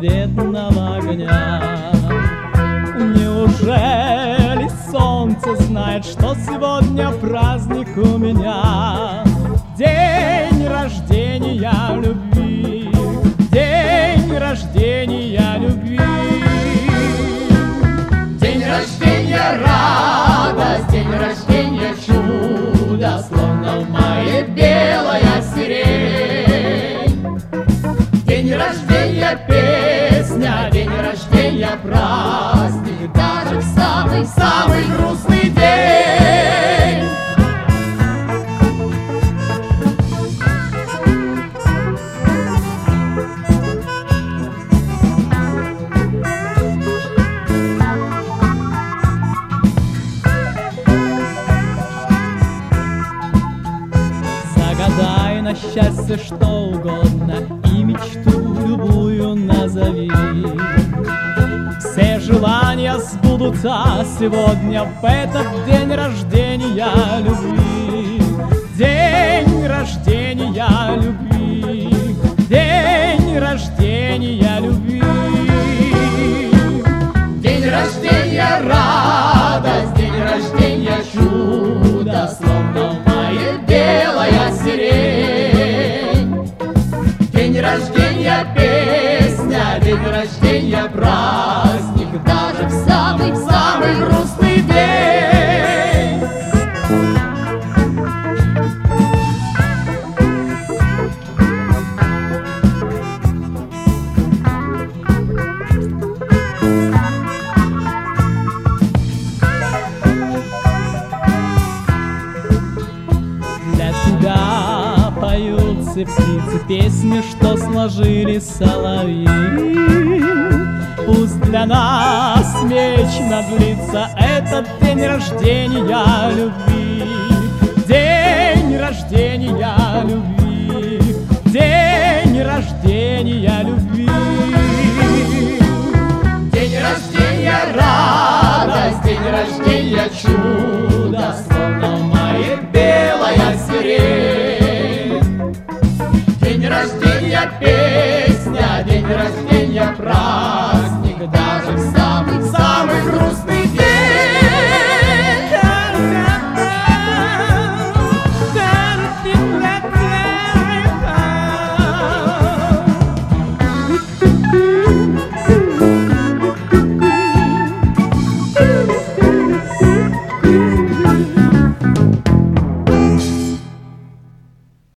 заветного огня. Неужели солнце знает, что сегодня праздник у меня? День рождения любви, день рождения любви. День рождения радость, день рождения чудо, словно в мае белая сирень. День рождения песня, день рождения праздник, даже в самый-самый грустный день. Загадай на счастье что угодно и мечту любую назови. Все желания сбудутся сегодня в этот день рождения любви. День рождения любви, день рождения любви. День рождения радость, день рождения чудо, словно в мае белая сирень. День рождения песня, день рождения праздник, даже в самый-самый грустный день. Для тебя поют все птицы песни, что сложили соловьи. Пусть для нас вечно длится этот день рождения любви. День рождения любви, день рождения любви. День рождения радость, день рождения чудо,